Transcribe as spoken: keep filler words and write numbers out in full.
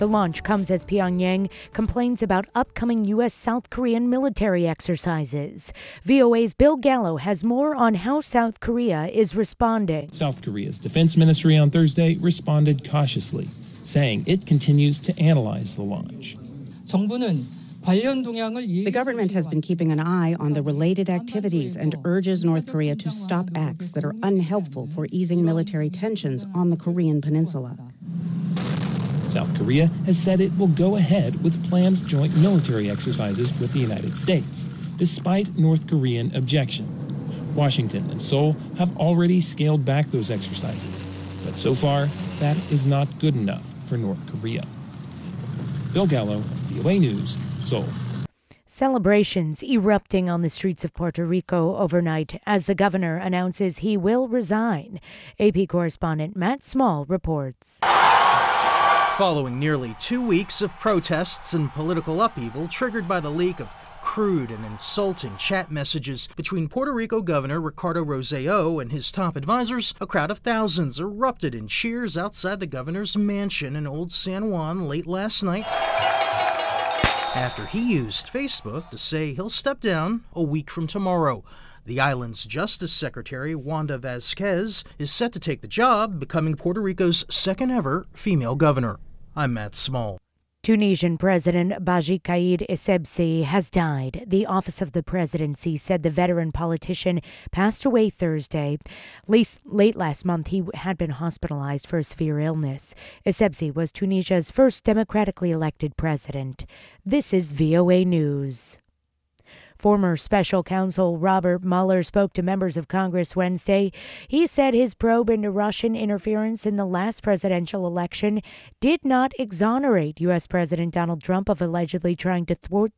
The launch comes as Pyongyang complains about upcoming U S South Korean military exercises. V O A's Bill Gallo has more on how South Korea is responding. South Korea's defense ministry on Thursday responded cautiously, saying it continues to analyze the launch. The government has been keeping an eye on the related activities and urges North Korea to stop acts that are unhelpful for easing military tensions on the Korean peninsula. South Korea has said it will go ahead with planned joint military exercises with the United States, despite North Korean objections. Washington and Seoul have already scaled back those exercises, but so far, that is not good enough for North Korea. Bill Gallo, V O A News, Seoul. Celebrations erupting on the streets of Puerto Rico overnight as the governor announces he will resign. A P correspondent Matt Small reports. Following nearly two weeks of protests and political upheaval triggered by the leak of crude and insulting chat messages between Puerto Rico Governor Ricardo Rosselló and his top advisors, a crowd of thousands erupted in cheers outside the governor's mansion in Old San Juan late last night after he used Facebook to say he'll step down a week from tomorrow. The island's Justice Secretary, Wanda Vazquez, is set to take the job, becoming Puerto Rico's second ever female governor. I'm Matt Small. Tunisian President Beji Caid Essebsi has died. The Office of the Presidency said the veteran politician passed away Thursday. Late, late last month, he had been hospitalized for a severe illness. Essebsi was Tunisia's first democratically elected president. This is V O A News. Former special counsel Robert Mueller spoke to members of Congress Wednesday. He said his probe into Russian interference in the last presidential election did not exonerate U S. President Donald Trump of allegedly trying to thwart